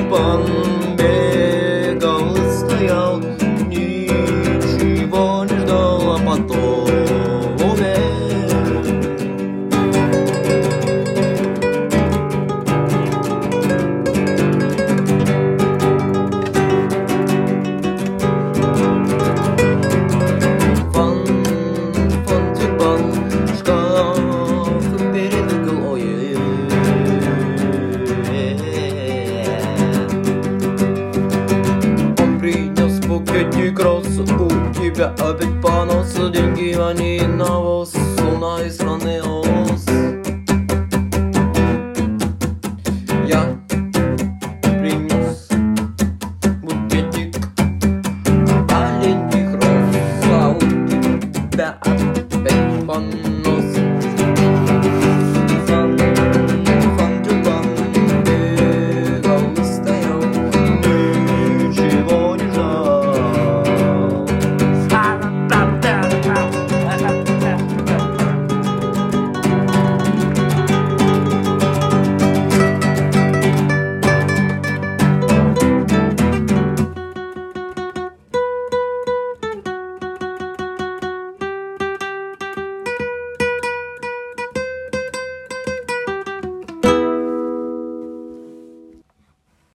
тюльпан бегал и стоял, ничего не ждал, а потом умер. У тебя опять понос, деньги они навоз, луна из страны.